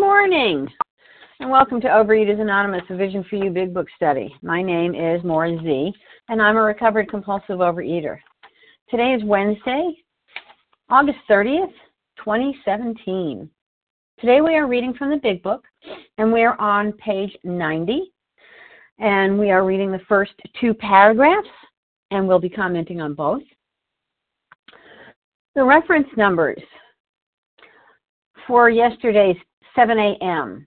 morning, and welcome to Overeaters Anonymous, a Vision for You Big Book Study. My name is Maura Z, and I'm a recovered compulsive overeater. Today is Wednesday, August 30th, 2017. Today we are reading from the Big Book, and we are on page 90, and we are reading the first two paragraphs, and we'll be commenting on both. The reference numbers for yesterday's 7 a.m.,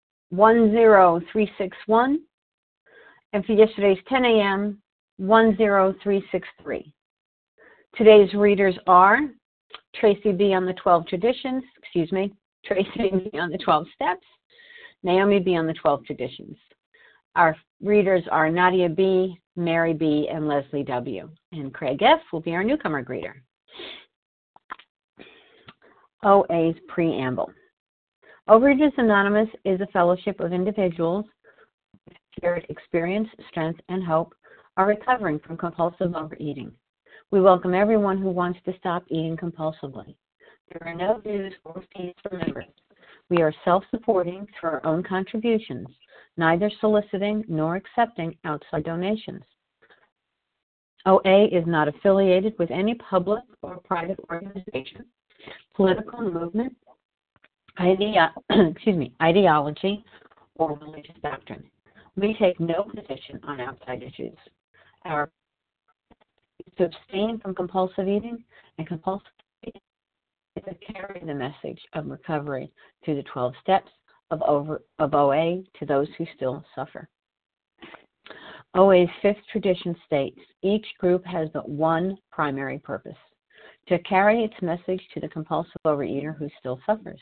10361, and for yesterday's 10 a.m., 10363. Today's readers are Tracy B. on the 12 traditions, Tracy B. on the 12 steps, Naomi B. on the 12 traditions. Our readers are Nadia B., Mary B., and Leslie W. And Craig F. will be our newcomer greeter. OA's Preamble. Overeaters Anonymous is a fellowship of individuals with shared experience, strength, and hope are recovering from compulsive overeating. We welcome everyone who wants to stop eating compulsively. There are no dues or fees for members. We are self-supporting through our own contributions, neither soliciting nor accepting outside donations. OA is not affiliated with any public or private organization, political movement, ideology, or religious doctrine. We take no position on outside issues. Our is to abstain from compulsive eating, and compulsive eating is to carry the message of recovery through the 12 steps of OA to those who still suffer. OA's fifth tradition states, each group has but one primary purpose, to carry its message to the compulsive overeater who still suffers.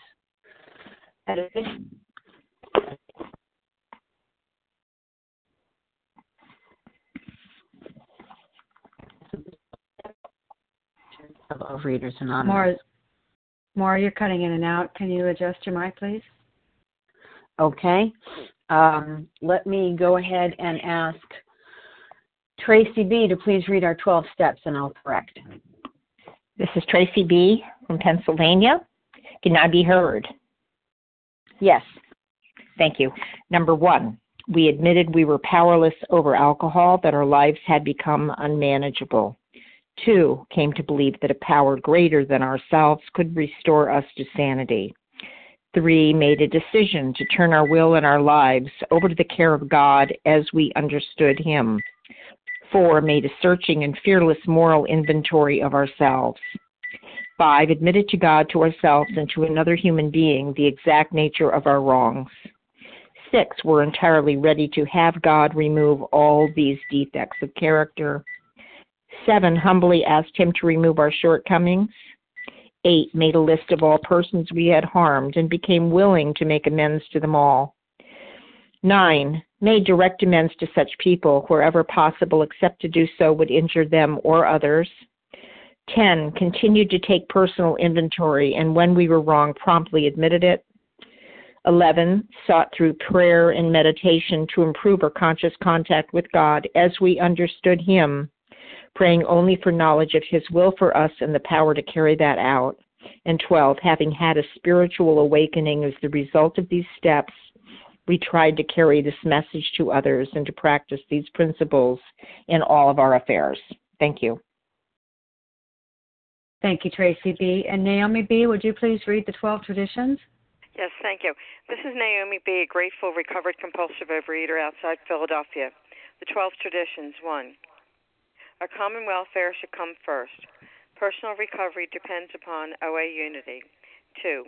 Of Overeaters Anonymous. Maura, you're cutting in and out. Can you adjust your mic, please? Okay. Let me go ahead and ask Tracy B. to please read our 12 steps, and I'll correct. This is Tracy B. from Pennsylvania. Can I be heard? Yes. Thank you. Number 1, we admitted we were powerless over alcohol, that our lives had become unmanageable. 2, came to believe that a power greater than ourselves could restore us to sanity. 3, made a decision to turn our will and our lives over to the care of God as we understood Him. 4, made a searching and fearless moral inventory of ourselves. 5, admitted to God, to ourselves, and to another human being the exact nature of our wrongs. 6, were entirely ready to have God remove all these defects of character. 7, humbly asked Him to remove our shortcomings. 8, made a list of all persons we had harmed and became willing to make amends to them all. 9, made direct amends to such people wherever possible, except to do so would injure them or others. 10, continued to take personal inventory, and when we were wrong, promptly admitted it. 11, sought through prayer and meditation to improve our conscious contact with God as we understood Him, praying only for knowledge of His will for us and the power to carry that out. And 12, having had a spiritual awakening as the result of these steps, we tried to carry this message to others and to practice these principles in all of our affairs. Thank you. Thank you, Tracy B. And Naomi B., would you please read the 12 traditions? Yes, thank you. This is Naomi B., a grateful, recovered, compulsive overeater outside Philadelphia. The 12 traditions. 1, our common welfare should come first. Personal recovery depends upon OA unity. 2,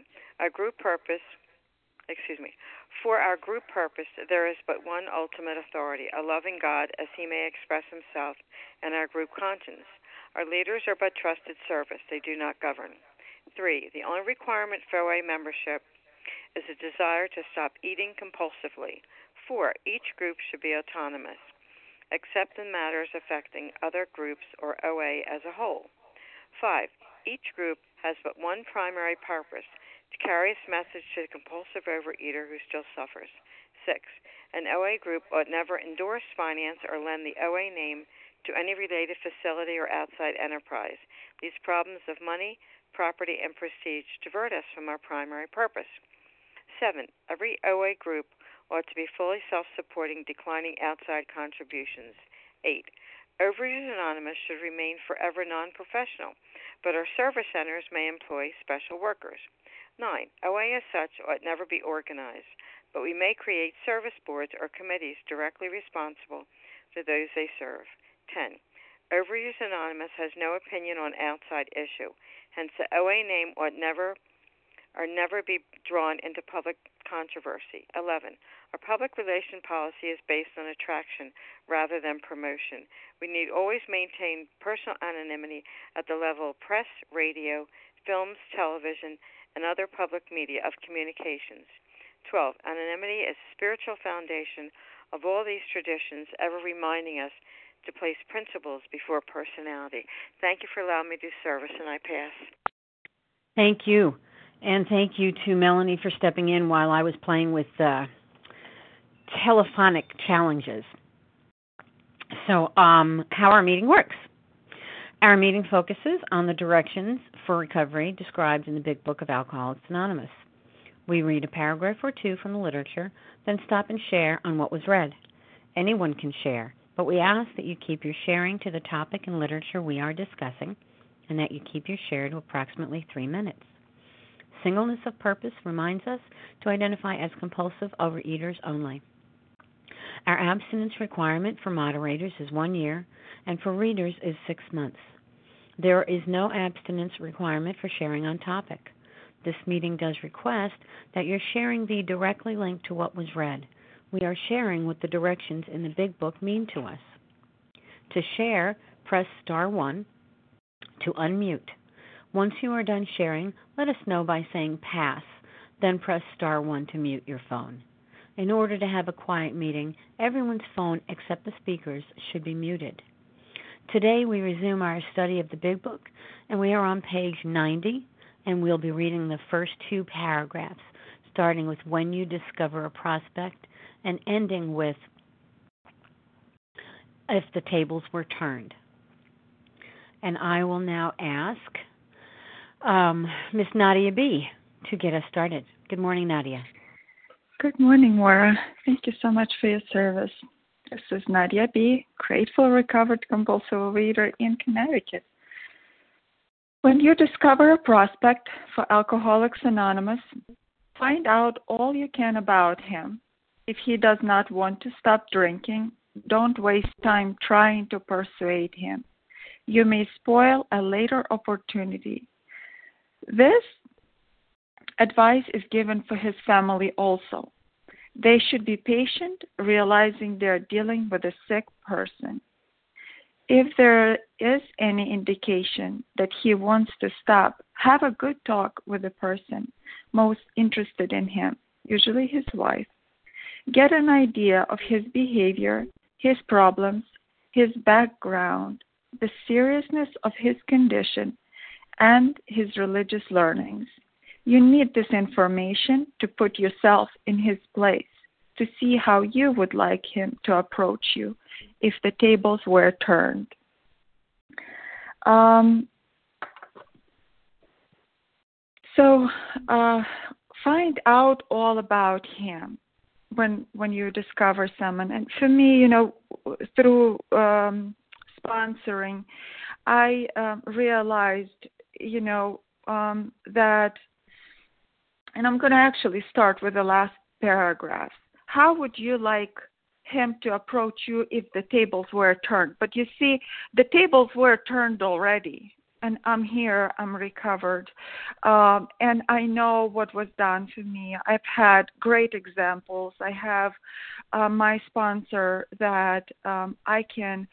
For our group purpose, there is but one ultimate authority, a loving God as He may express Himself, and our group conscience. Our leaders are but trusted service. They do not govern. 3, the only requirement for OA membership is a desire to stop eating compulsively. 4, each group should be autonomous, except in matters affecting other groups or OA as a whole. 5, each group has but one primary purpose, to carry its message to the compulsive overeater who still suffers. 6, an OA group ought never endorse, finance, or lend the OA name to any related facility or outside enterprise. These problems of money, property, and prestige divert us from our primary purpose. 7. Every OA group ought to be fully self-supporting, declining outside contributions. 8. Overeaters Anonymous should remain forever non-professional, but our service centers may employ special workers. 9. OA as such ought never be organized, but we may create service boards or committees directly responsible to those they serve. 10. Overeaters Anonymous has no opinion on outside issue, hence the OA name ought never be drawn into public controversy. 11. Our public relation policy is based on attraction rather than promotion. We need always maintain personal anonymity at the level of press, radio, films, television, and other public media of communications. 12. Anonymity is the spiritual foundation of all these traditions, ever reminding us to place principles before personality. Thank you for allowing me to do service, and I pass. Thank you. And thank you to Melanie for stepping in while I was playing with telephonic challenges. So, how our meeting works. Our meeting focuses on the directions for recovery described in the Big Book of Alcoholics Anonymous. We read a paragraph or two from the literature, then stop and share on what was read. Anyone can share, but we ask that you keep your sharing to the topic and literature we are discussing, and that you keep your share to approximately 3 minutes. Singleness of purpose reminds us to identify as compulsive overeaters only. Our abstinence requirement for moderators is 1 year, and for readers is 6 months. There is no abstinence requirement for sharing on topic. This meeting does request that your sharing be directly linked to what was read. We are sharing what the directions in the Big Book mean to us. To share, press star 1 to unmute. Once you are done sharing, let us know by saying pass, then press star 1 to mute your phone. In order to have a quiet meeting, everyone's phone except the speaker's should be muted. Today we resume our study of the Big Book, and we are on page 90, and we'll be reading the first 2 paragraphs, starting with when you discover a prospect and ending with if the tables were turned. And I will now ask Miss Nadia B. to get us started. Good morning, Nadia. Good morning, Maura. Thank you so much for your service. This is Nadia B., grateful recovered compulsive overeater in Connecticut. When you discover a prospect for Alcoholics Anonymous, find out all you can about him. If he does not want to stop drinking, don't waste time trying to persuade him. You may spoil a later opportunity. This advice is given for his family also. They should be patient, realizing they are dealing with a sick person. If there is any indication that he wants to stop, have a good talk with the person most interested in him, usually his wife. Get an idea of his behavior, his problems, his background, the seriousness of his condition, and his religious learnings. You need this information to put yourself in his place, to see how you would like him to approach you if the tables were turned. Find out all about him when you discover someone. And for me, through sponsoring, I realized, that, and I'm going to actually start with the last paragraph. How would you like him to approach you if the tables were turned? But you see, the tables were turned already, and I'm here, I'm recovered, and I know what was done for me. I've had great examples. I have my sponsor that I can,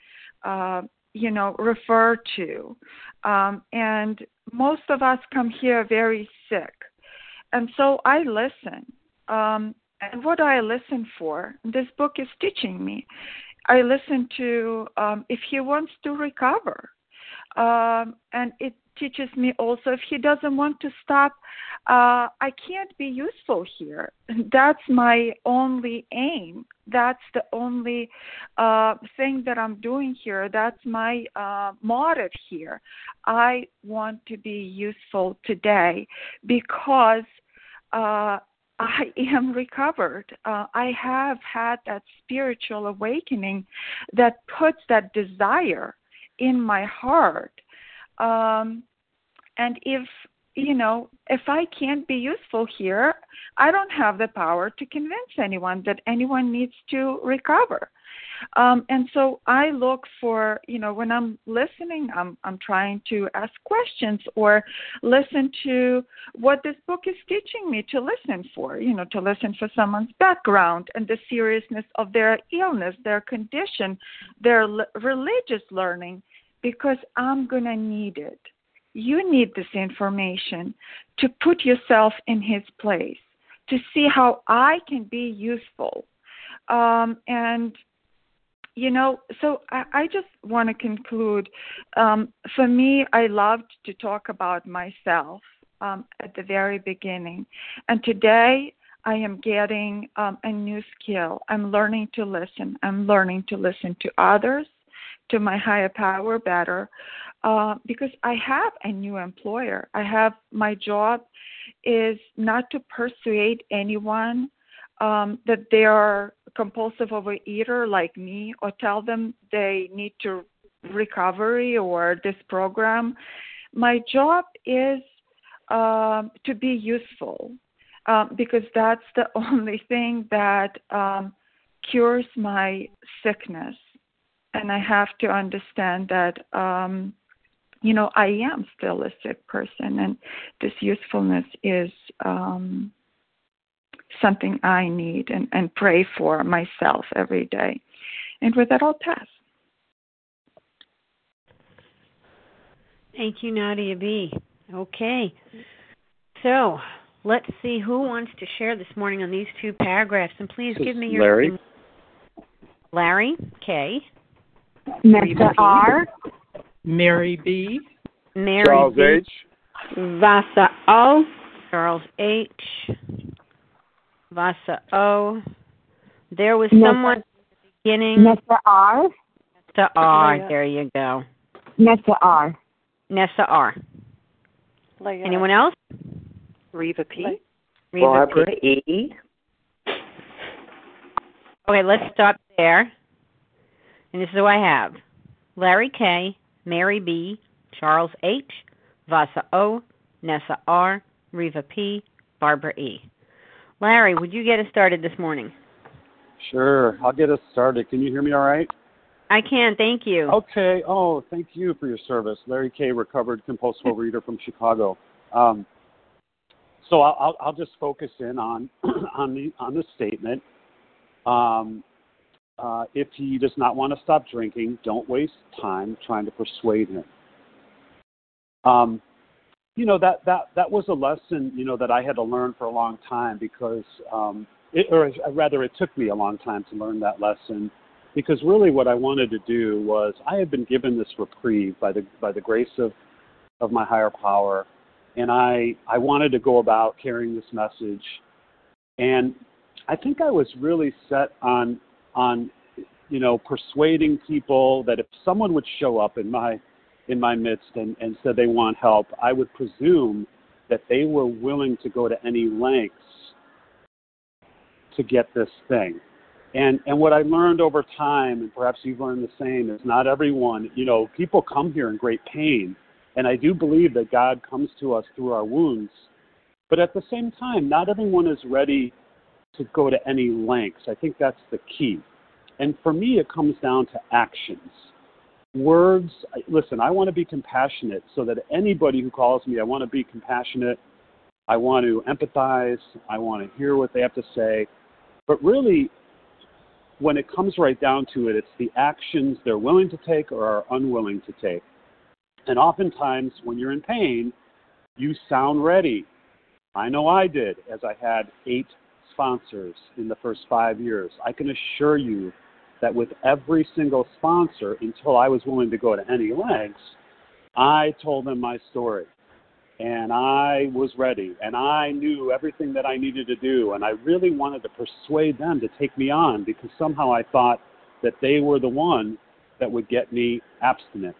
refer to, and most of us come here very sick. And so I listen. And what do I listen for? This book is teaching me. I listen to if he wants to recover. And it teaches me also if he doesn't want to stop, I can't be useful here. That's my only aim. That's the only thing that I'm doing here. That's my motive here. I want to be useful today because I am recovered. I have had that spiritual awakening that puts that desire in my heart. And if I can't be useful here, I don't have the power to convince anyone that anyone needs to recover. And so I look for, when I'm listening, I'm trying to ask questions or listen to what this book is teaching me to listen for, to listen for someone's background and the seriousness of their illness, their condition, their religious learning, because I'm going to need it. You need this information to put yourself in his place, to see how I can be useful. So I just want to conclude. For me, I loved to talk about myself at the very beginning. And today I am getting a new skill. I'm learning to listen. I'm learning to listen to others, to my higher power better, because I have a new employer. My job is not to persuade anyone that they are compulsive overeater like me, or tell them they need to recovery or this program. My job is to be useful, because that's the only thing that cures my sickness. And I have to understand that, I am still a sick person, and this usefulness is something I need and pray for myself every day. And with that, I'll pass. Thank you, Nadia B. Okay. So let's see who wants to share this morning on these two paragraphs. And please give me your Larry. name. Larry K. Nessa R. Mary B. Mary Charles B. H. Vasa O. Charles H. Vasa O. There was Nessa, someone at the beginning. Nessa R. Nessa R. There you go. Nessa R. Nessa R. Leah. Anyone else? Reva P. Reva Barbara P. E. Okay, let's stop there. And this is who I have. Larry K., Mary B., Charles H., Vasa O., Nessa R., Reva P., Barbara E. Larry, would you get us started this morning? Sure, I'll get us started. Can you hear me all right? I can, thank you. Okay. Oh, thank you for your service. Larry K., recovered compulsive overeater from Chicago. So I'll just focus in on the statement. If he does not want to stop drinking, don't waste time trying to persuade him. That was a lesson, that I had to learn for a long time, because, it took me a long time to learn that lesson, because really what I wanted to do was, I had been given this reprieve by the grace of my higher power, and I wanted to go about carrying this message, and I think I was really set on persuading people that if someone would show up in my midst and said they want help, I would presume that they were willing to go to any lengths to get this thing. And what I learned over time, and perhaps you've learned the same, is not everyone, people come here in great pain, and I do believe that God comes to us through our wounds, but at the same time, not everyone is ready to go to any lengths. I think that's the key. And for me, it comes down to actions. Words, listen, I want to be compassionate, so that anybody who calls me, I want to be compassionate. I want to empathize. I want to hear what they have to say. But really, when it comes right down to it, it's the actions they're willing to take or are unwilling to take. And oftentimes, when you're in pain, you sound ready. I know I did, as I had 8 sponsors in the first 5 years. I can assure you that with every single sponsor, until I was willing to go to any lengths, I told them my story. And I was ready. And I knew everything that I needed to do. And I really wanted to persuade them to take me on, because somehow I thought that they were the one that would get me abstinent.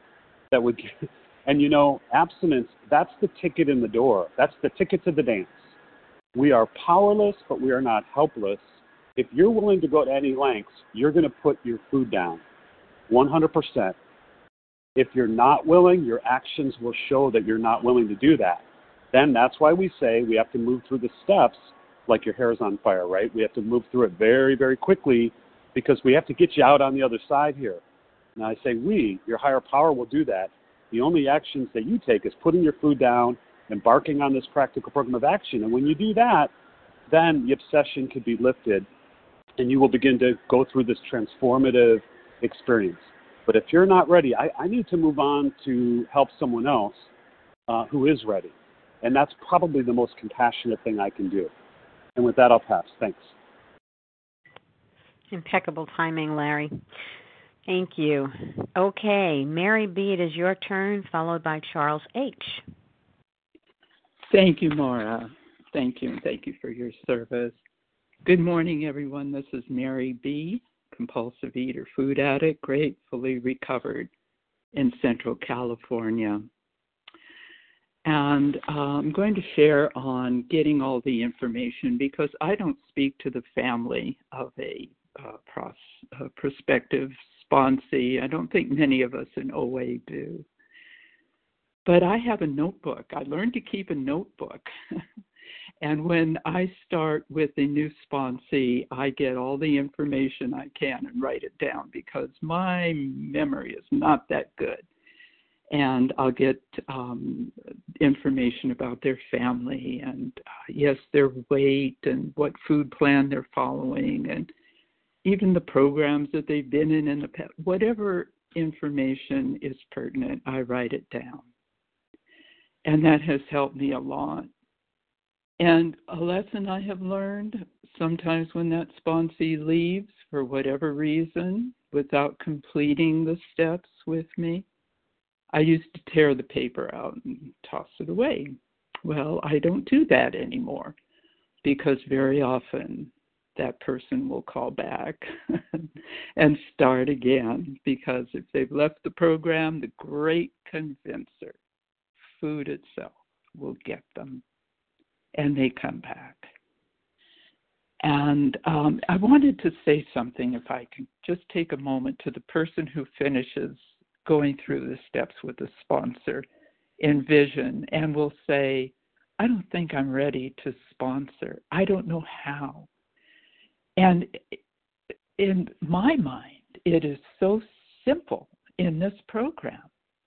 And abstinence, that's the ticket in the door. That's the ticket to the dance. We are powerless, but we are not helpless. If you're willing to go to any lengths, you're going to put your food down 100%. If you're not willing, your actions will show that you're not willing to do that. Then that's why we say we have to move through the steps like your hair's on fire, right? We have to move through it very, very quickly because we have to get you out on the other side here. And I say your higher power will do that. The only actions that you take is putting your food down, embarking on this practical program of action. And when you do that, then the obsession could be lifted and you will begin to go through this transformative experience. But if you're not ready, I need to move on to help someone else who is ready. And that's probably the most compassionate thing I can do. And with that, I'll pass. Thanks. Impeccable timing, Larry. Thank you. Okay, Mary B., it is your turn, followed by Charles H. Thank you, Maura. Thank you, and thank you for your service. Good morning, everyone. This is Mary B., compulsive eater, food addict, gratefully recovered in Central California. And I'm going to share on getting all the information because I don't speak to the family of a prospective sponsee. I don't think many of us in OA do. But I have a notebook. I learned to keep a notebook. And when I start with a new sponsee, I get all the information I can and write it down because my memory is not that good. And I'll get information about their family and, yes, their weight and what food plan they're following and even the programs that they've been in the past. Whatever information is pertinent, I write it down. And that has helped me a lot. And a lesson I have learned, sometimes when that sponsee leaves for whatever reason without completing the steps with me, I used to tear the paper out and toss it away. Well, I don't do that anymore because very often that person will call back and start again because if they've left the program, the great convincer, food itself, will get them and they come back. And I wanted to say something, if I can just take a moment, to the person who finishes going through the steps with a sponsor in vision and will say, I don't think I'm ready to sponsor. I don't know how. And in my mind, it is so simple in this program.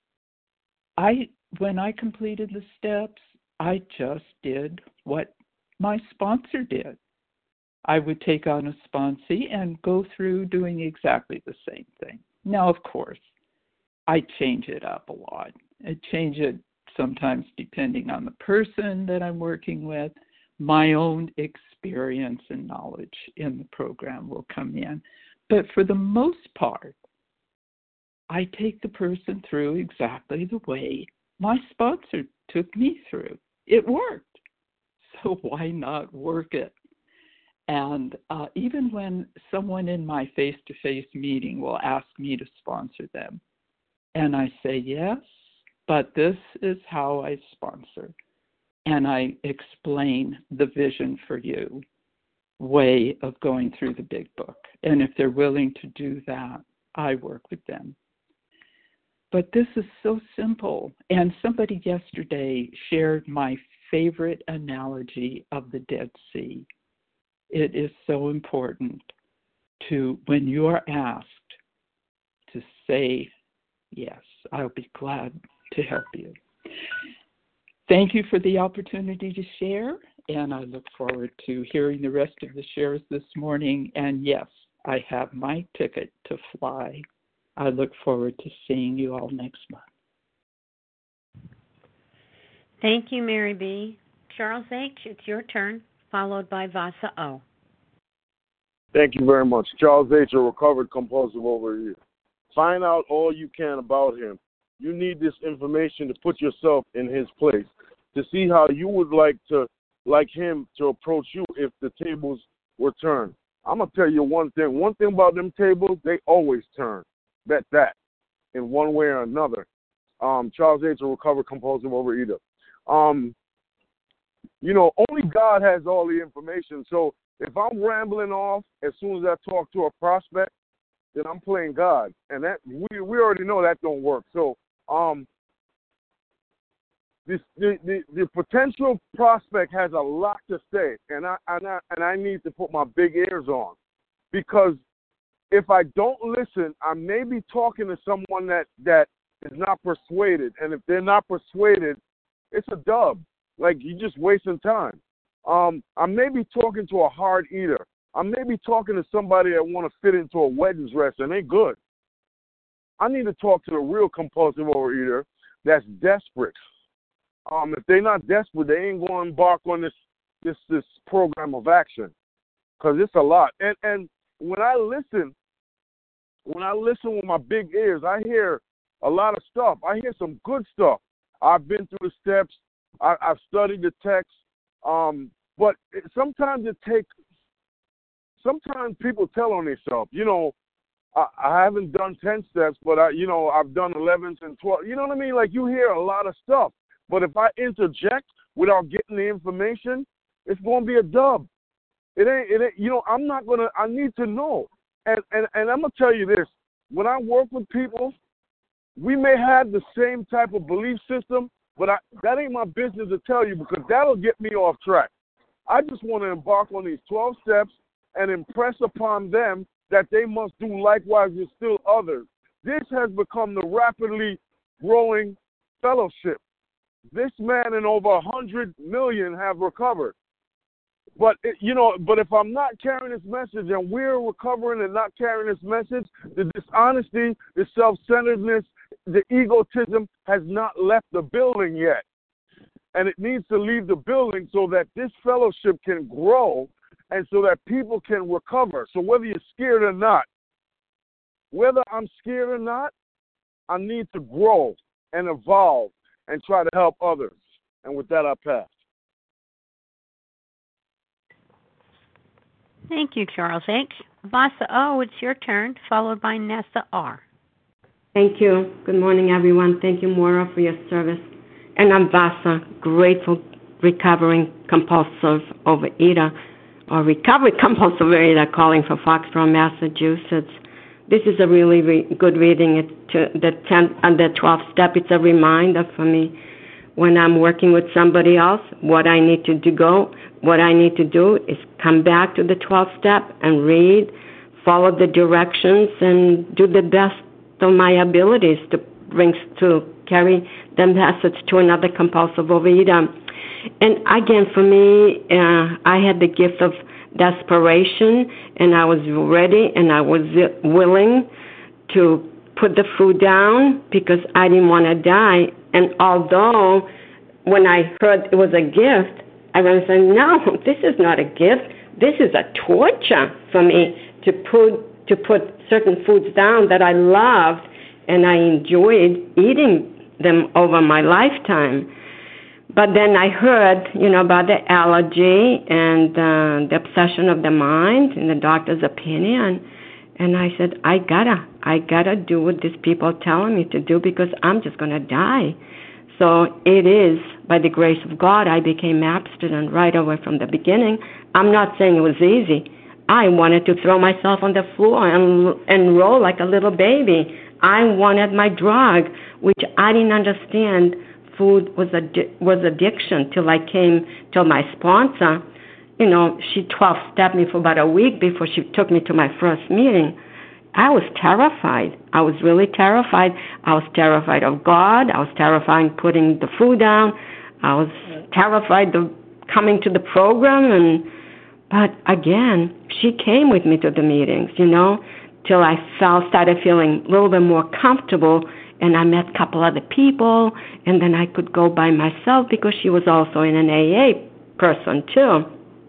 When I completed the steps, I just did what my sponsor did. I would take on a sponsee and go through doing exactly the same thing. Now, of course, I change it up a lot. I change it sometimes depending on the person that I'm working with. My own experience and knowledge in the program will come in. But for the most part, I take the person through exactly the way my sponsor took me through. It worked. So why not work it? And even when someone in my face-to-face meeting will ask me to sponsor them, and I say, yes, but this is how I sponsor. And I explain the vision for you way of going through the big book. And if they're willing to do that, I work with them. But this is so simple. And somebody yesterday shared my favorite analogy of the Dead Sea. It is so important to, when you are asked, to say, yes, I'll be glad to help you. Thank you for the opportunity to share, and I look forward to hearing the rest of the shares this morning. And yes, I have my ticket to fly. I look forward to seeing you all next month. Thank you, Mary B. Charles H., it's your turn, followed by Vasa O. Thank you very much. Charles H., a recovered compulsive overeater. Find out all you can about him. You need this information to put yourself in his place, to see how you would like him to approach you if the tables were turned. I'm going to tell you one thing. One thing about them tables, they always turn. Bet that in one way or another. Charles H., a recovered compulsive overeater. Only God has all the information. So if I'm rambling off as soon as I talk to a prospect, then I'm playing God, and that we already know that don't work. So the potential prospect has a lot to say, and I need to put my big ears on, because if I don't listen, I may be talking to someone that is not persuaded, and if they're not persuaded, it's a dub. Like, you're just wasting time. I may be talking to a hard eater. I may be talking to somebody that want to fit into a wedding dress, and they good. I need to talk to the real compulsive overeater that's desperate. If they're not desperate, they ain't going to embark on this program of action, because it's a lot. And when I listen with my big ears, I hear a lot of stuff. I hear some good stuff. I've been through the steps. I've studied the text. But sometimes people tell on themselves. I haven't done 10 steps, but I've done 11s and 12. You know what I mean? Like, you hear a lot of stuff. But if I interject without getting the information, it's going to be a dub. It ain't. I need to know. And I'm going to tell you this. When I work with people, we may have the same type of belief system, but that ain't my business to tell you, because that'll get me off track. I just want to embark on these 12 steps and impress upon them that they must do likewise with still others. This has become the rapidly growing fellowship. This man and over 100 million have recovered. But if I'm not carrying this message, and we're recovering and not carrying this message, the dishonesty, the self-centeredness, the egotism has not left the building yet. And it needs to leave the building so that this fellowship can grow and so that people can recover. So whether you're scared or not, whether I'm scared or not, I need to grow and evolve and try to help others. And with that, I pass. Thank you, Charles H. Vasa O., it's your turn, followed by Nessa R. Thank you. Good morning, everyone. Thank you, Maura, for your service. And I'm Vasa, grateful, recovering compulsive overeater, or recovered compulsive overeater, calling for Foxborough, Massachusetts. This is a really good reading. The 10th and the 12th step. It's a reminder for me when I'm working with somebody else, what I need to do is come back to the 12th step and read, follow the directions, and do the best of my abilities to carry the message to another compulsive overeater. And again, for me, I had the gift of desperation, and I was ready and I was willing to put the food down because I didn't want to die. And although when I heard it was a gift, I was saying, no, this is not a gift. This is a torture for me to put certain foods down that I loved and I enjoyed eating them over my lifetime. But then I heard, about the allergy and the obsession of the mind and the doctor's opinion. And I said, I gotta do what these people are telling me to do because I'm just going to die. So it is, by the grace of God, I became abstinent right away from the beginning. I'm not saying it was easy. I wanted to throw myself on the floor and roll like a little baby. I wanted my drug, which I didn't understand. Food was addiction till my sponsor, she 12-stepped me for about a week before she took me to my first meeting. I was terrified. I was really terrified. I was terrified of God. I was terrified putting the food down. I was terrified of coming to the program. But again, she came with me to the meetings, till I started feeling a little bit more comfortable. And I met a couple other people, and then I could go by myself because she was also an AA person too.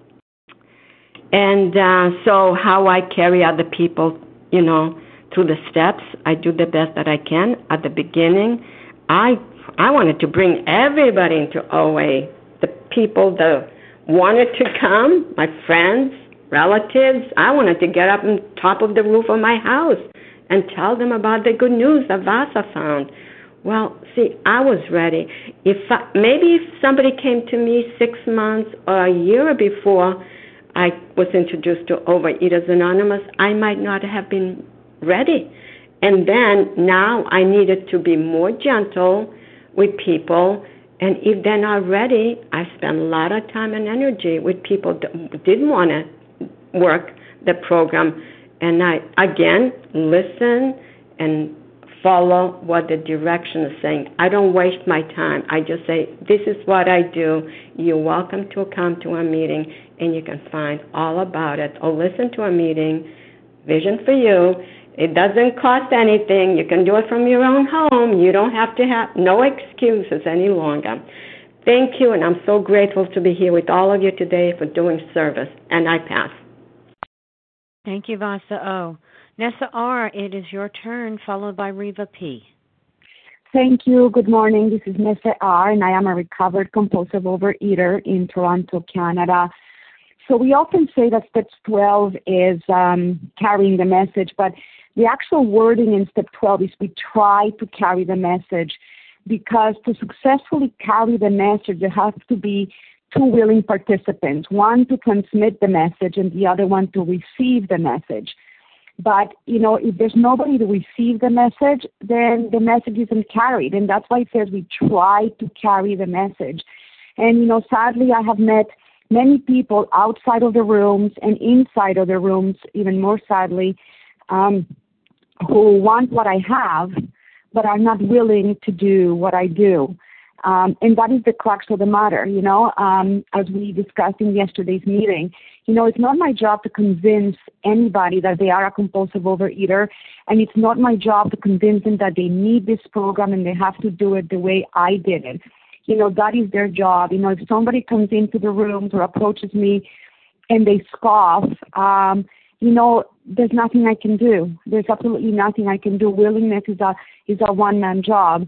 And so how I carry other people, through the steps, I do the best that I can. At the beginning, I wanted to bring everybody into OA, the people that wanted to come, my friends, relatives. I wanted to get up on top of the roof of my house and tell them about the good news that Vasa found. Well, see, I was ready. Maybe if somebody came to me 6 months or a year before I was introduced to Overeaters Anonymous, I might not have been ready. And then now I needed to be more gentle with people. And if they're not ready, I spend a lot of time and energy with people that didn't want to work the program. And I, again, listen and follow what the direction is saying. I don't waste my time. I just say, this is what I do. You're welcome to come to a meeting, and you can find all about it. Or listen to a meeting, Vision for You. It doesn't cost anything. You can do it from your own home. You don't have to have no excuses any longer. Thank you, and I'm so grateful to be here with all of you today for doing service. And I pass. Thank you, Vasa O. Nessa R., it is your turn, followed by Reva P. Thank you. Good morning. This is Nessa R., and I am a recovered compulsive overeater in Toronto, Canada. So we often say that step 12 is carrying the message, but the actual wording in step 12 is we try to carry the message, because to successfully carry the message, there has to be two willing participants, one to transmit the message and the other one to receive the message. But, if there's nobody to receive the message, then the message isn't carried. And that's why it says we try to carry the message. And, sadly, I have met many people outside of the rooms and inside of the rooms, even more sadly, who want what I have, but are not willing to do what I do. And that is the crux of the matter, as we discussed in yesterday's meeting. It's not my job to convince anybody that they are a compulsive overeater, and it's not my job to convince them that they need this program and they have to do it the way I did it. That is their job. If somebody comes into the rooms or approaches me and they scoff, there's nothing I can do. There's absolutely nothing I can do. Willingness is a one-man job.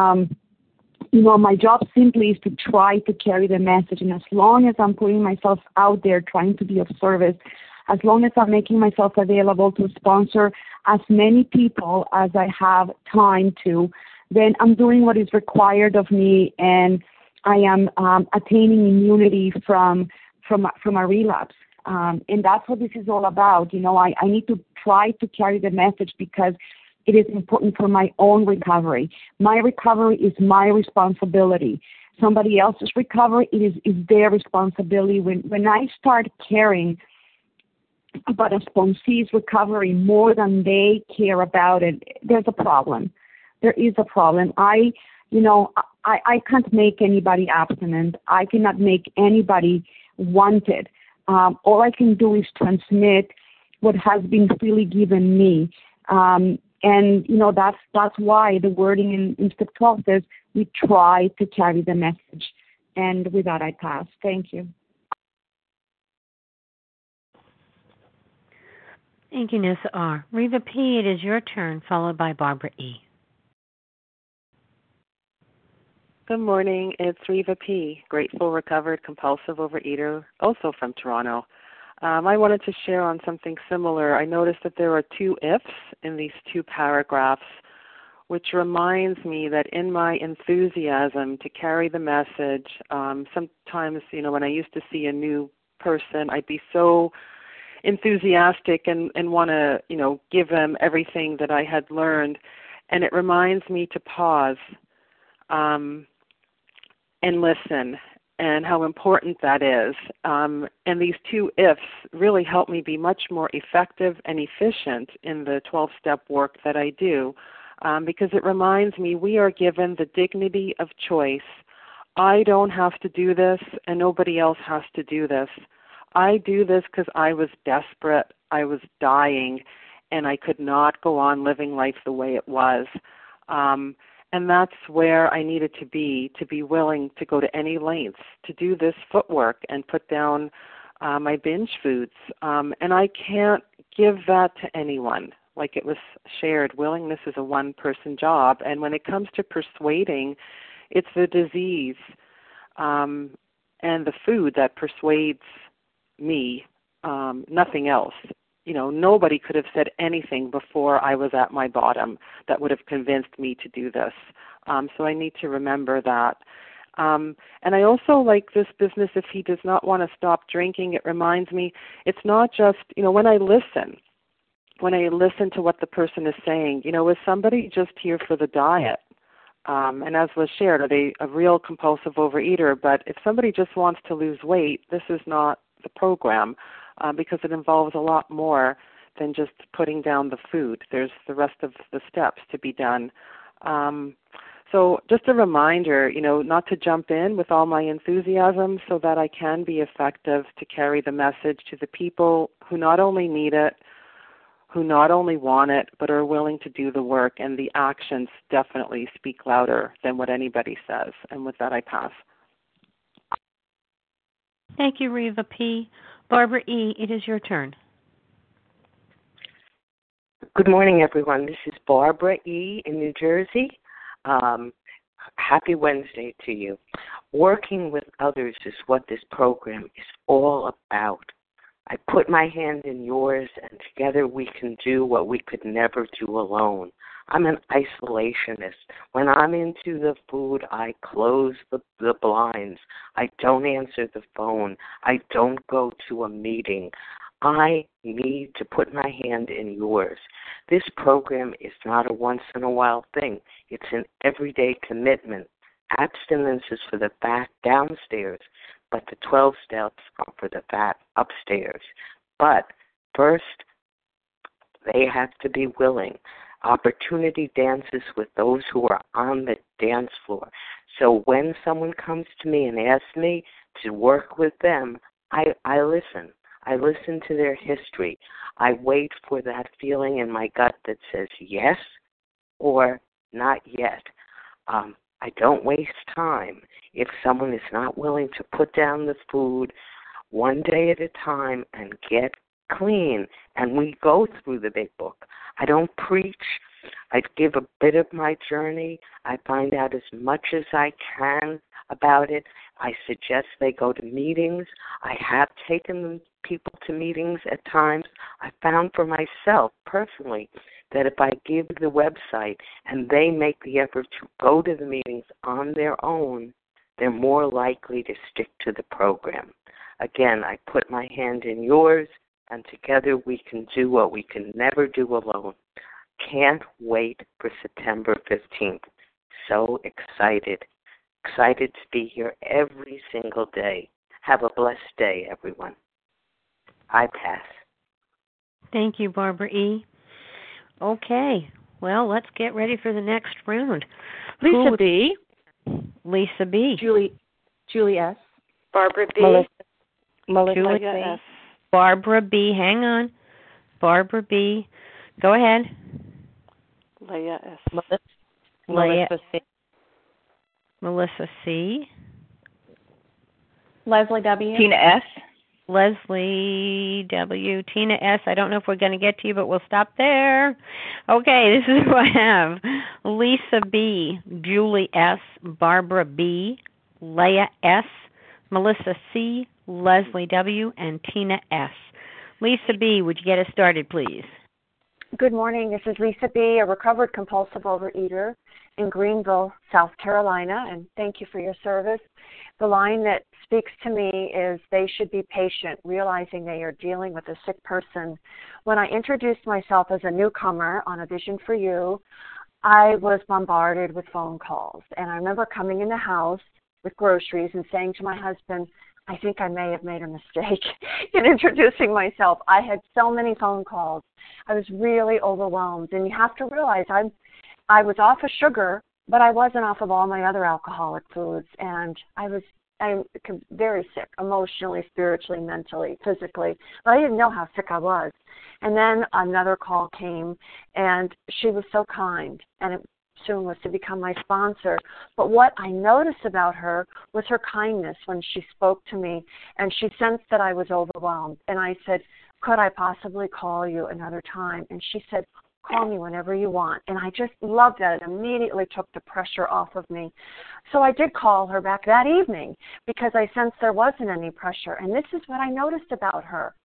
My job simply is to try to carry the message. And as long as I'm putting myself out there trying to be of service, as long as I'm making myself available to sponsor as many people as I have time to, then I'm doing what is required of me, and I am attaining immunity from a relapse. And that's what this is all about. I need to try to carry the message because it is important for my own recovery. My recovery is my responsibility. Somebody else's recovery, it is their responsibility. When I start caring about a sponsee's recovery more than they care about it, there's a problem. There is a problem. I can't make anybody abstinent. I cannot make anybody wanted. All I can do is transmit what has been freely given me. And that's why the wording in step 12 says we try to carry the message. And with that, I pass. Thank you. Thank you, Nessa R. Reva P., it is your turn, followed by Barbara E. Good morning. It's Reva P., grateful, recovered, compulsive overeater, also from Toronto. I wanted to share on something similar. I noticed that there are two ifs in these two paragraphs, which reminds me that in my enthusiasm to carry the message, sometimes, when I used to see a new person, I'd be so enthusiastic and want to, give them everything that I had learned. And it reminds me to pause and listen, and how important that is. And these two ifs really help me be much more effective and efficient in the 12-step work that I do, because it reminds me we are given the dignity of choice. I don't have to do this, and nobody else has to do this. I do this because I was desperate, I was dying, and I could not go on living life the way it was. And that's where I needed to be willing to go to any lengths to do this footwork and put down my binge foods. And I can't give that to anyone. Like it was shared, willingness is a one-person job. And when it comes to persuading, it's the disease and the food that persuades me, nothing else. nobody could have said anything before I was at my bottom that would have convinced me to do this. So I need to remember that. And I also like this business, if he does not want to stop drinking, it reminds me, it's not just, when I listen to what the person is saying, is somebody just here for the diet? And as was shared, are they a real compulsive overeater? But if somebody just wants to lose weight, this is not the program, because it involves a lot more than just putting down the food. There's the rest of the steps to be done. So just a reminder, not to jump in with all my enthusiasm so that I can be effective to carry the message to the people who not only need it, who not only want it, but are willing to do the work, and the actions definitely speak louder than what anybody says. And with that, I pass. Thank you, Reva P. Barbara E., it is your turn. Good morning, everyone. This is Barbara E. in New Jersey. Happy Wednesday to you. Working with others is what this program is all about. I put my hand in yours, and together we can do what we could never do alone. I'm an isolationist. When I'm into the food, I close the blinds. I don't answer the phone. I don't go to a meeting. I need to put my hand in yours. This program is not a once-in-a-while thing. It's an everyday commitment. Abstinence is for the fat downstairs, but the 12 steps are for the fat upstairs. But first, they have to be willing. Opportunity dances with those who are on the dance floor. So when someone comes to me and asks me to work with them, I listen. I listen to their history. I wait for that feeling in my gut that says yes or not yet. I don't waste time. If someone is not willing to put down the food one day at a time and get clean, and we go through the big book. I don't preach. I give a bit of my journey. I find out as much as I can about it. I suggest they go to meetings. I have taken people to meetings at times. I found for myself personally that if I give the website and they make the effort to go to the meetings on their own, they're more likely to stick to the program. Again, I put my hand in yours, and together we can do what we can never do alone. Can't wait for September 15th. So excited. Excited to be here every single day. Have a blessed day, everyone. I pass. Thank you, Barbara E. Okay, well, let's get ready for the next round. Lisa B. Lisa B. Julie S. Barbara B. Melissa Julie C. S. Barbara B. Hang on. Barbara B. Go ahead. Leah S. Melissa C. Melissa C. Leslie W. Tina S. Leslie W. Tina S. I don't know if we're going to get to you, but we'll stop there. Okay, this is who I have. Lisa B. Julie S. Barbara B. Leah S. Melissa C. Leslie W. and Tina S. Lisa B., would you get us started, please? Good morning. This is Lisa B., a recovered compulsive overeater in Greenville, South Carolina, and thank you for your service. The line that speaks to me is they should be patient, realizing they are dealing with a sick person. When I introduced myself as a newcomer on A Vision for You, I was bombarded with phone calls. And I remember coming in the house with groceries and saying to my husband, I think I may have made a mistake in introducing myself. I had so many phone calls. I was really overwhelmed. And you have to realize I was off of sugar, but I wasn't off of all my other alcoholic foods. And I'm very sick, emotionally, spiritually, mentally, physically. But I didn't know how sick I was. And then another call came, and she was so kind, and it soon was to become my sponsor. But what I noticed about her was her kindness when she spoke to me, and she sensed that I was overwhelmed. And I said, could I possibly call you another time? And she said, call me whenever you want. And I just loved that. It immediately took the pressure off of me. So I did call her back that evening because I sensed there wasn't any pressure. And this is what I noticed about her.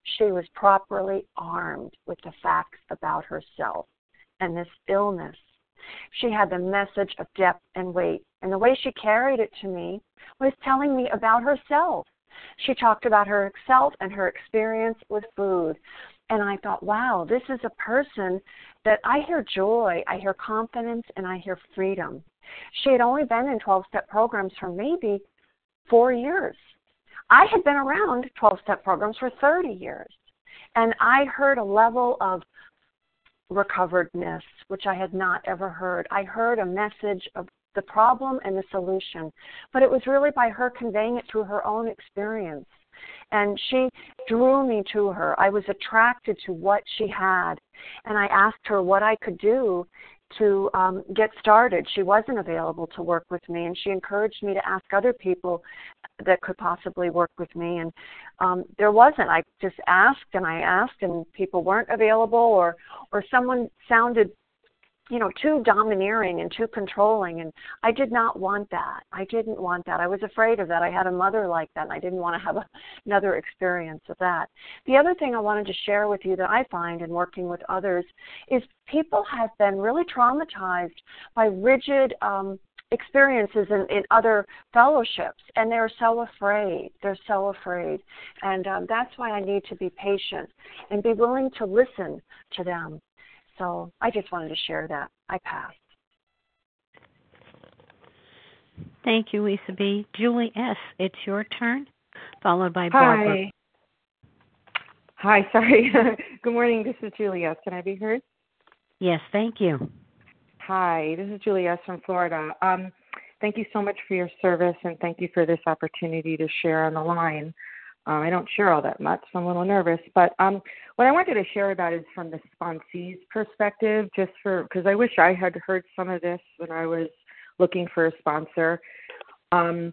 she was properly armed with the facts about herself and this illness. She had the message of depth and weight, and the way she carried it to me was telling me about herself. She talked about herself and her experience with food. And I thought, wow, this is a person that I hear joy, I hear confidence, and I hear freedom. She had only been in 12-step programs for maybe 4 years. I had been around 12-step programs for 30 years. And I heard a level of recoveredness, which I had not ever heard. I heard a message of the problem and the solution, but it was really by her conveying it through her own experience. And she drew me to her. I was attracted to what she had, and I asked her what I could do to get started. She wasn't available to work with me, and she encouraged me to ask other people that could possibly work with me. And there wasn't. I just asked, and people weren't available, or someone sounded, too domineering and too controlling, and I did not want that. I didn't want that. I was afraid of that. I had a mother like that, and I didn't want to have another experience of that. The other thing I wanted to share with you that I find in working with others is people have been really traumatized by rigid experiences in other fellowships, and they're so afraid. They're so afraid. And that's why I need to be patient and be willing to listen to them. So I just wanted to share that. I pass. Thank you, Lisa B. Julie S., it's your turn, followed by Barbara. Hi, sorry. Good morning. This is Julie S. Can I be heard? Yes, thank you. Hi, this is Julie S. from Florida. Thank you so much for your service, and thank you for this opportunity to share on the line. I don't share all that much, so I'm a little nervous. But what I wanted to share about is from the sponsee's perspective, because I wish I had heard some of this when I was looking for a sponsor. I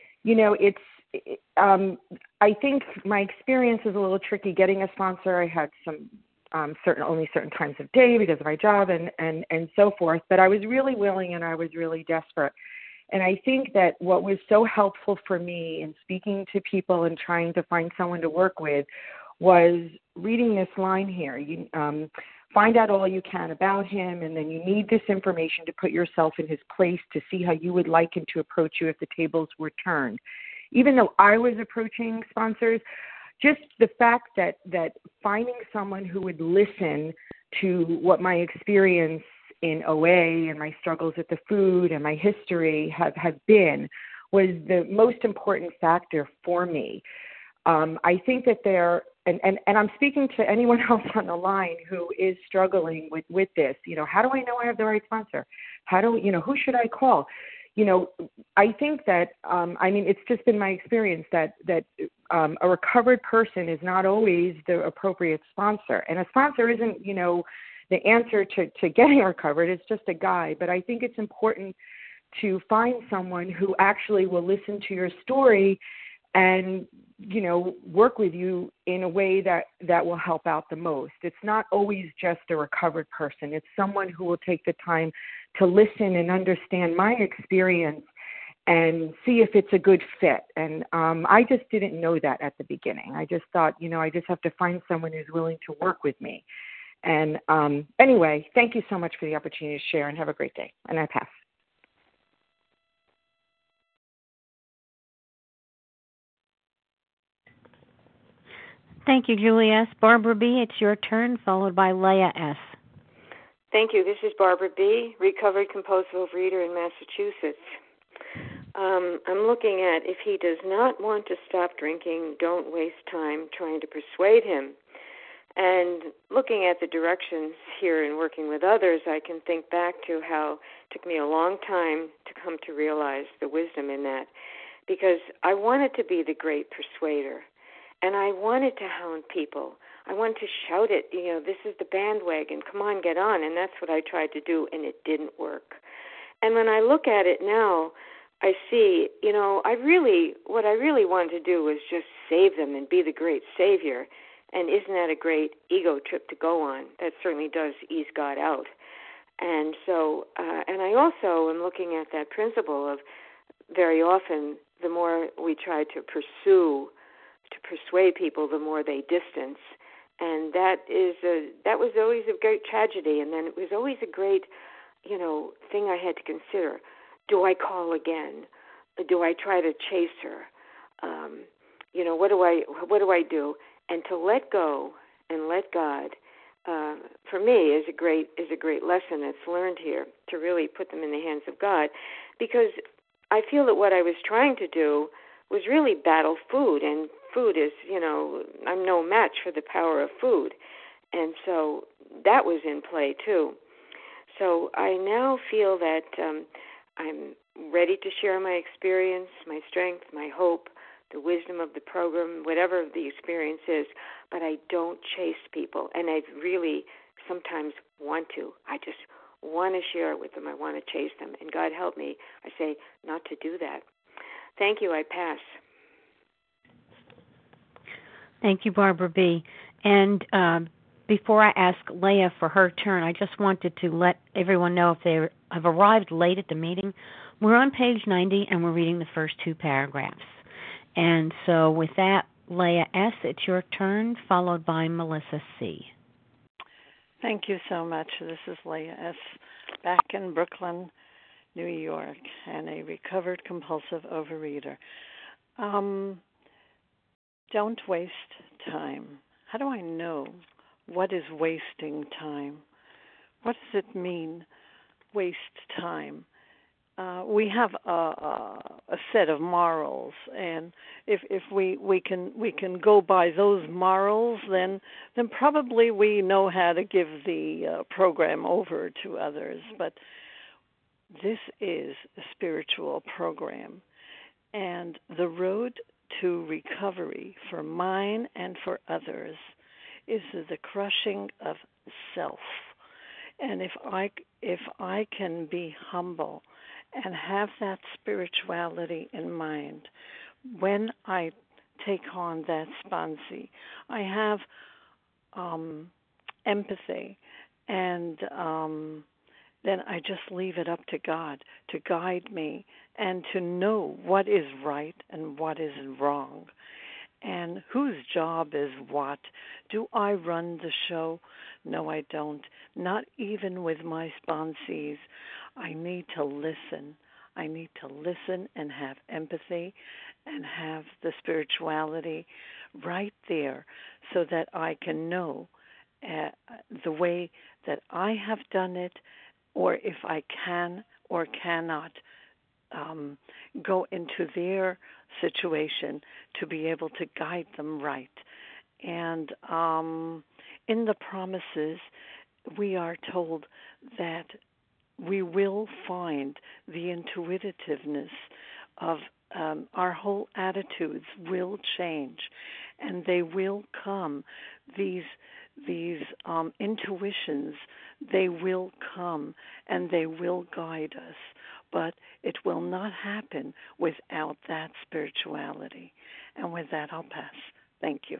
think my experience is a little tricky getting a sponsor. I had some only certain times of day because of my job and so forth. But I was really willing and I was really desperate. And I think that what was so helpful for me in speaking to people and trying to find someone to work with was reading this line here. You find out all you can about him, and then you need this information to put yourself in his place to see how you would like him to approach you if the tables were turned. Even though I was approaching sponsors, just the fact that finding someone who would listen to what my experience in OA and my struggles with the food and my history have been was the most important factor for me. I think that and I'm speaking to anyone else on the line who is struggling with this. How do I know I have the right sponsor? Who should I call? I think that, it's just been my experience that a recovered person is not always the appropriate sponsor. And a sponsor isn't, the answer to getting recovered. It's just a guide. But I think it's important to find someone who actually will listen to your story and, work with you in a way that will help out the most. It's not always just a recovered person. It's someone who will take the time to listen and understand my experience and see if it's a good fit. And I just didn't know that at the beginning. I just thought, I just have to find someone who's willing to work with me. And anyway, thank you so much for the opportunity to share, and have a great day. And I pass. Thank you, Julie S. Barbara B., it's your turn, followed by Leah S. Thank you. This is Barbara B., recovered compulsive overeater in Massachusetts. I'm looking at, if he does not want to stop drinking, don't waste time trying to persuade him. And looking at the directions here and working with others, I can think back to how it took me a long time to come to realize the wisdom in that, because I wanted to be the great persuader, and I wanted to hound people. I wanted to shout it, this is the bandwagon, come on, get on, and that's what I tried to do, and it didn't work. And when I look at it now, I see, what I really wanted to do was just save them and be the great savior. And isn't that a great ego trip to go on? That certainly does ease God out. And so, and I also am looking at that principle of very often the more we try to pursue to persuade people, the more they distance. And that was always a great tragedy. And then it was always a great, thing I had to consider. Do I call again? Do I try to chase her? What do I do? And to let go and let God, for me, is a great lesson that's learned here, to really put them in the hands of God, because I feel that what I was trying to do was really battle food, and food is, I'm no match for the power of food, and so that was in play too. So I now feel that I'm ready to share my experience, my strength, my hope, the wisdom of the program, whatever the experience is, but I don't chase people, and I really sometimes want to. I just want to share it with them. I want to chase them, and God help me, I say, not to do that. Thank you. I pass. Thank you, Barbara B. And before I ask Leah for her turn, I just wanted to let everyone know, if they have arrived late at the meeting, we're on page 90 and we're reading the first two paragraphs. And so with that, Leah S., it's your turn, followed by Melissa C. Thank you so much. This is Leah S., back in Brooklyn, New York, and a recovered compulsive overeater. Don't waste time. How do I know what is wasting time? What does it mean, waste time? We have a set of morals, and if we can go by those morals, then probably we know how to give the program over to others. But this is a spiritual program, and the road to recovery for mine and for others is the crushing of self. And if I can be humble and have that spirituality in mind, when I take on that sponsee, I have empathy, and then I just leave it up to God to guide me and to know what is right and what is wrong, and whose job is what. Do I run the show? No, I don't. Not even with my sponsees. I need to listen. I need to listen and have empathy and have the spirituality right there, so that I can know the way that I have done it, or if I can or cannot go into their situation to be able to guide them right. And in the promises, we are told that we will find the intuitiveness of our whole attitudes will change, and they will come. These intuitions, they will come and they will guide us, but it will not happen without that spirituality. And with that, I'll pass. Thank you.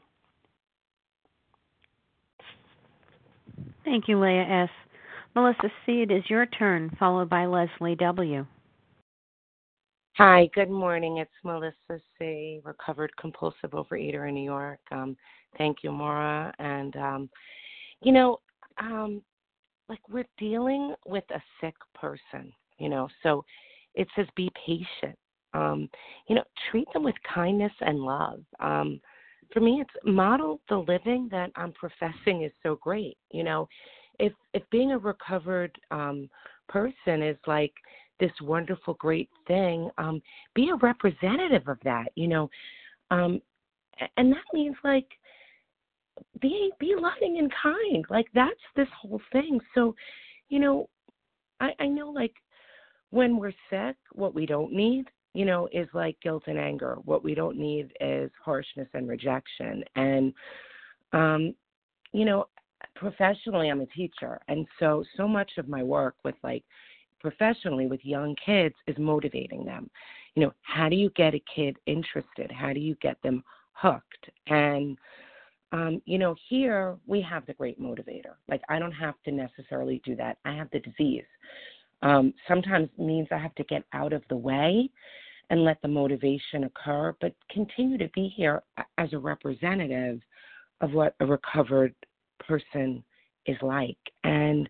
Thank you, Leah S. Melissa C., it is your turn, followed by Leslie W. Hi, good morning. It's Melissa C., recovered compulsive overeater in New York. Thank you, Maura. And, we're dealing with a sick person, so it says be patient. Treat them with kindness and love. For me, it's model the living that I'm professing is so great. If being a recovered person is like this wonderful, great thing, be a representative of that, and that means be loving and kind. That's this whole thing. So, I know when we're sick, what we don't need, is guilt and anger. What we don't need is harshness and rejection. And, professionally, I'm a teacher. And so much of my work with professionally with young kids is motivating them. How do you get a kid interested? How do you get them hooked? And, here we have the great motivator. I don't have to necessarily do that. I have the disease. Sometimes it means I have to get out of the way and let the motivation occur, but continue to be here as a representative of what a recovered person is like. And,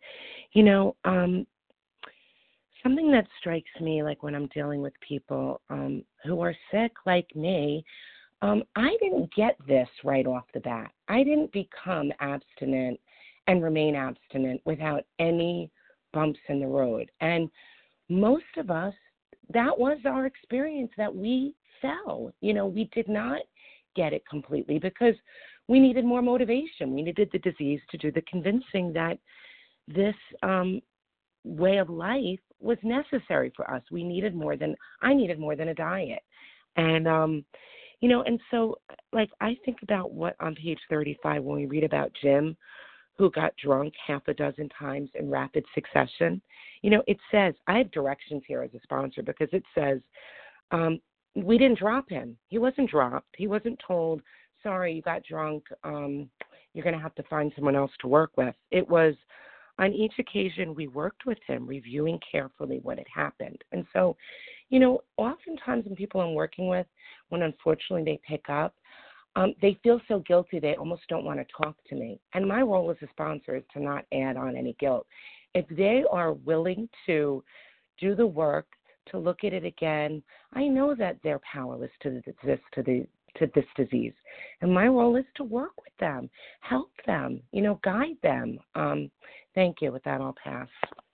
something that strikes me, like when I'm dealing with people who are sick like me, I didn't get this right off the bat. I didn't become abstinent and remain abstinent without any bumps in the road. And most of us, that was our experience, that we fell. We did not get it completely because we needed more motivation. We needed the disease to do the convincing that this way of life was necessary for us. I needed more than a diet. And, and so, like, I think about what on page 35, when we read about Jim, who got drunk half a dozen times in rapid succession, it says, I have directions here as a sponsor because it says, we didn't drop him. He wasn't dropped. He wasn't told, sorry, you got drunk. You're going to have to find someone else to work with. It was, on each occasion, we worked with him, reviewing carefully what had happened. And so, oftentimes when people I'm working with, when unfortunately they pick up, they feel so guilty they almost don't want to talk to me. And my role as a sponsor is to not add on any guilt. If they are willing to do the work, to look at it again, I know that they're powerless to this disease. And my role is to work with them, help them, guide them. Thank you. With that, I'll pass.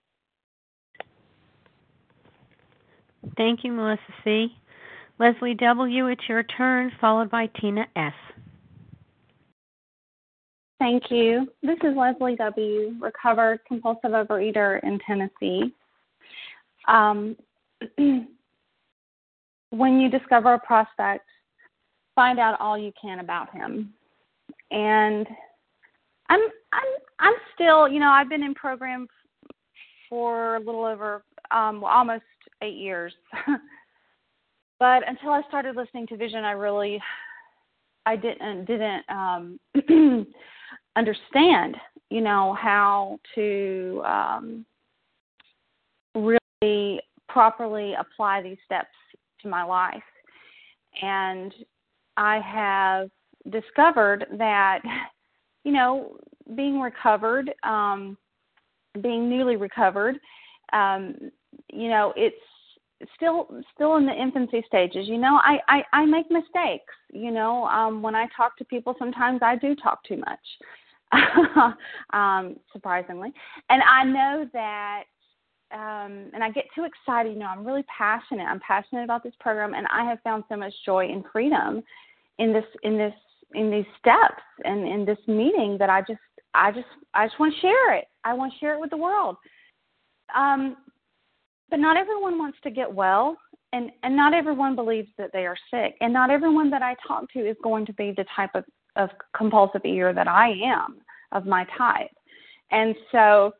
Thank you, Melissa C. Leslie W., it's your turn, followed by Tina S. Thank you. This is Leslie W., recovered compulsive overeater in Tennessee. When you discover a prospect, find out all you can about him. And I'm still, I've been in program for a little over almost 8 years. But until I started listening to Vision, I didn't understand, how to really properly apply these steps to my life. And I have discovered that, being recovered, being newly recovered, it's still in the infancy stages. I make mistakes. When I talk to people, sometimes I do talk too much, surprisingly. And I know that, and I get too excited. I'm really passionate. I'm passionate about this program, and I have found so much joy and freedom in these steps and in this meeting that I just want to share it. I want to share it with the world. But not everyone wants to get well, and not everyone believes that they are sick, and not everyone that I talk to is going to be the type of compulsive eater that I am, of my type. And so,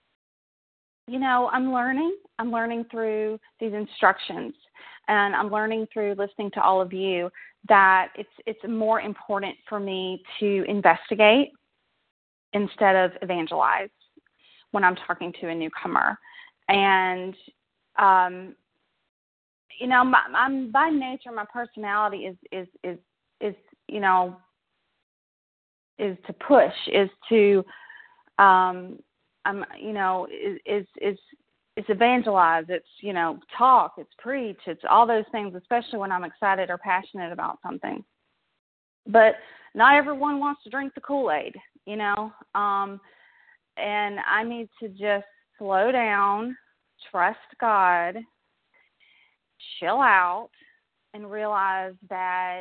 I'm learning through these instructions, and I'm learning through listening to all of you that it's more important for me to investigate instead of evangelize when I'm talking to a newcomer. And I'm by nature, my personality is to push, is to it's evangelize, it's talk, it's preach, it's all those things, especially when I'm excited or passionate about something. But not everyone wants to drink the Kool-Aid, and I need to just slow down, trust God, chill out, and realize that,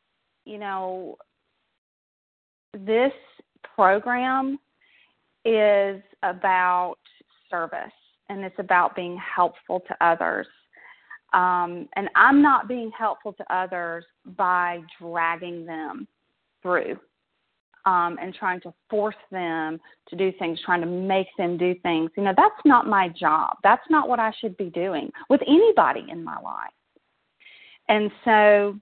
this program is about service, and it's about being helpful to others. And I'm not being helpful to others by dragging them through and trying to force them to do things, trying to make them do things. That's not my job. That's not what I should be doing with anybody in my life. And so,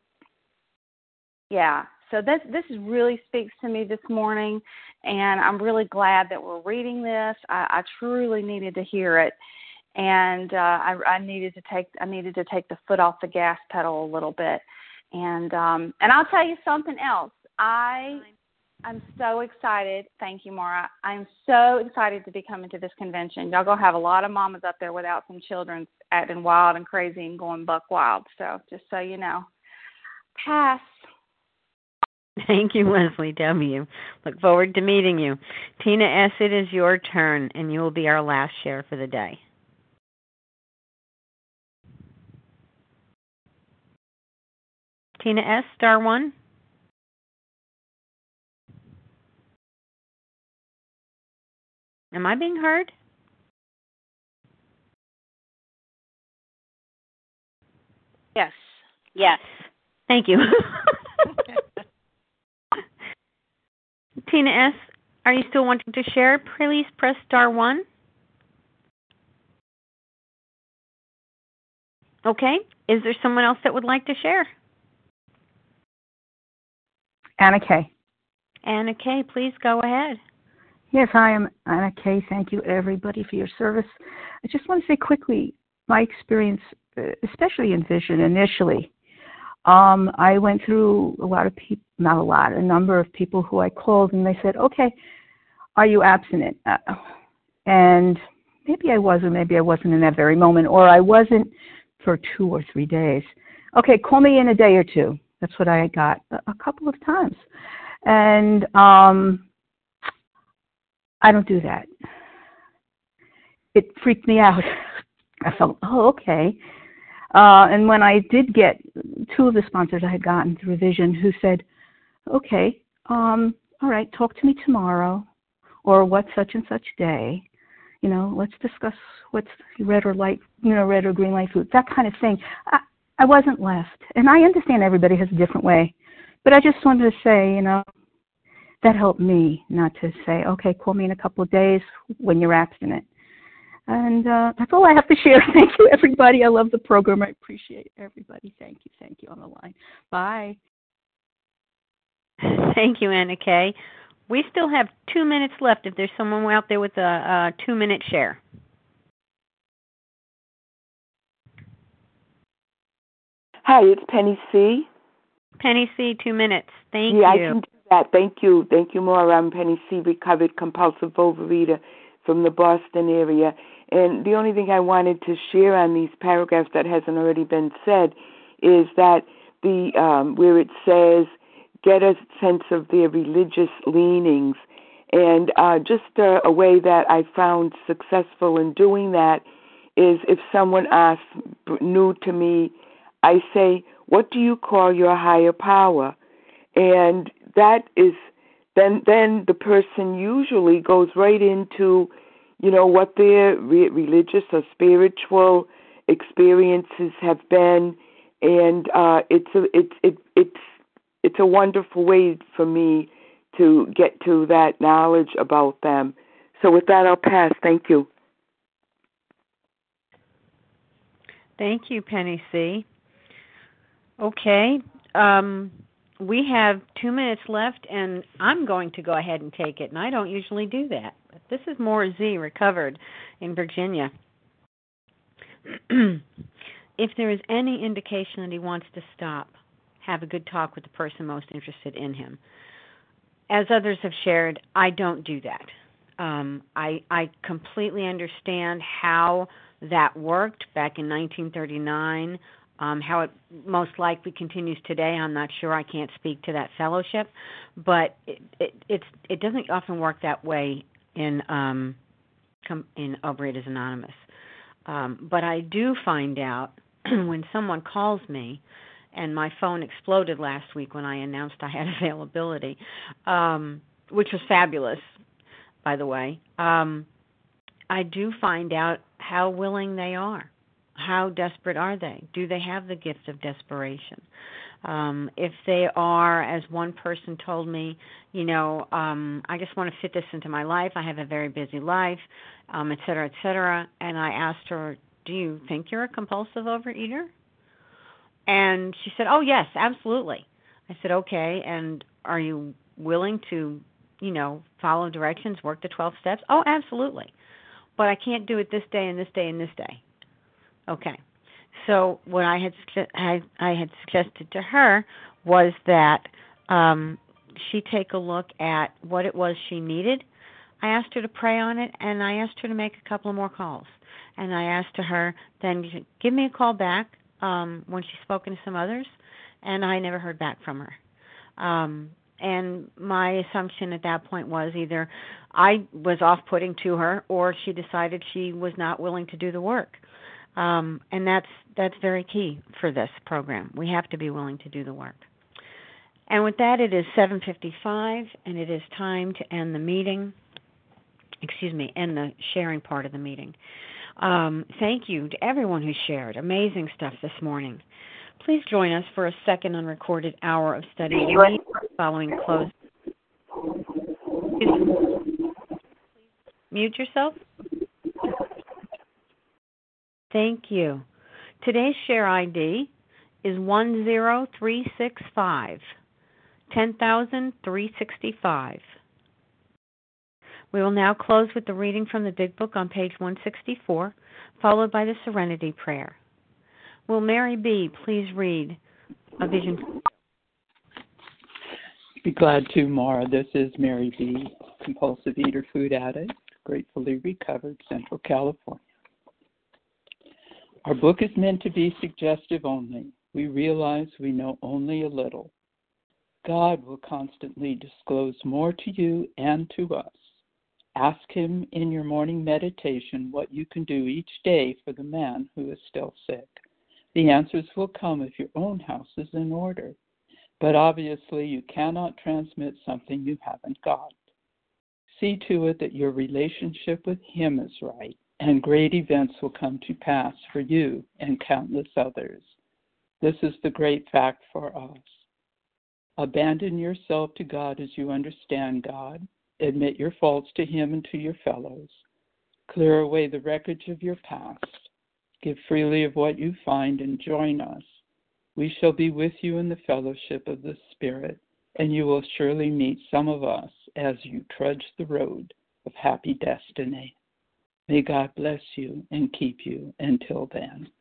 so this really speaks to me this morning, and I'm really glad that we're reading this. I truly needed to hear it. and I needed to take the foot off the gas pedal a little bit. And I'll tell you something else. I'm so excited. Thank you, Maura. I'm so excited to be coming to this convention. Y'all gonna have a lot of mamas up there without some children acting wild and crazy and going buck wild. So just so you know. Pass. Thank you, Leslie W. Look forward to meeting you. Tina S., it is your turn, and you will be our last share for the day. Tina S., *1. Am I being heard? Yes. Yes. Thank you. Tina S., are you still wanting to share? Please press *1. Okay. Is there someone else that would like to share? Anna Kay. Anna Kay, please go ahead. Yes, hi, I'm Anna Kay. Thank you, everybody, for your service. I just want to say quickly, my experience, especially in vision initially, I went through a number of people who I called, and they said, okay, are you abstinent? And maybe I was, or maybe I wasn't in that very moment, or I wasn't for 2 or 3 days. Okay, call me in a day or two. That's what I got a couple of times. And I don't do that. It freaked me out. I felt, oh, okay. And when I did get 2 of the sponsors I had gotten through Vision who said, okay, all right, talk to me tomorrow, or what such and such day, let's discuss what's red or green light food, that kind of thing. I wasn't left. And I understand everybody has a different way, but I just wanted to say, that helped me not to say, okay, call me in a couple of days when you're abstinent. And that's all I have to share. Thank you, everybody. I love the program. I appreciate everybody. Thank you on the line. Bye. Thank you, Anna Kay. We still have 2 minutes left if there's someone out there with a 2-minute share. Hi, it's Penny C. Penny C., 2 minutes. Thank you. Yeah, I can do that. Thank you. Thank you, Maura. I'm Penny C., recovered compulsive overeater from the Boston area. And the only thing I wanted to share on these paragraphs that hasn't already been said is that where it says, get a sense of their religious leanings. And just a way that I found successful in doing that is if someone asks, new to me, I say, what do you call your higher power? And that is, then the person usually goes right into, what their religious or spiritual experiences have been, and it's a wonderful way for me to get to that knowledge about them. So with that, I'll pass. Thank you. Thank you, Penny C. Okay. We have 2 minutes left, and I'm going to go ahead and take it, and I don't usually do that. But this is Maura Z., recovered in Virginia. If there is any indication that he wants to stop, have a good talk with the person most interested in him. As others have shared, I don't do that. I completely understand how that worked back in 1939. How it most likely continues today, I'm not sure. I can't speak to that fellowship, but it doesn't often work that way in Overeaters Anonymous. But I do find out when someone calls me, and my phone exploded last week when I announced I had availability, which was fabulous, by the way. I do find out how willing they are. How desperate are they? Do they have the gift of desperation? If they are, as one person told me, I just want to fit this into my life. I have a very busy life, et cetera, et cetera. And I asked her, do you think you're a compulsive overeater? And she said, oh, yes, absolutely. I said, okay, and are you willing to, follow directions, work the 12 steps? Oh, absolutely. but I can't do it this day and this day and this day. Okay. So what I had suggested to her was that she take a look at what it was she needed. I asked her to pray on it, and I asked her to make a couple of more calls. And I asked her, then give me a call back when she's spoken to some others, and I never heard back from her. And my assumption at that point was either I was off-putting to her, or she decided she was not willing to do the work. And that's very key for this program. We have to be willing to do the work. And with that, it is 7:55, and it is time to end the meeting. End the sharing part of the meeting. Thank you to everyone who shared. Amazing stuff this morning. Please join us for a second unrecorded hour of study following close. Mute yourself. Thank you. Today's share ID is 10365, 10,365. We will now close with the reading from the Big Book on page 164, followed by the Serenity Prayer. Will Mary B. please read a vision? Be glad to, Mara. This is Mary B., compulsive eater, food addict, gratefully recovered, Central California. Our book is meant to be suggestive only. We realize we know only a little. God will constantly disclose more to you and to us. Ask Him in your morning meditation what you can do each day for the man who is still sick. The answers will come if your own house is in order. But obviously you cannot transmit something you haven't got. See to it that your relationship with Him is right, and great events will come to pass for you and countless others. This is the great fact for us. Abandon yourself to God as you understand God. Admit your faults to Him and to your fellows. Clear away the wreckage of your past. Give freely of what you find and join us. We shall be with you in the fellowship of the Spirit, and you will surely meet some of us as you trudge the road of happy destiny. May God bless you and keep you until then.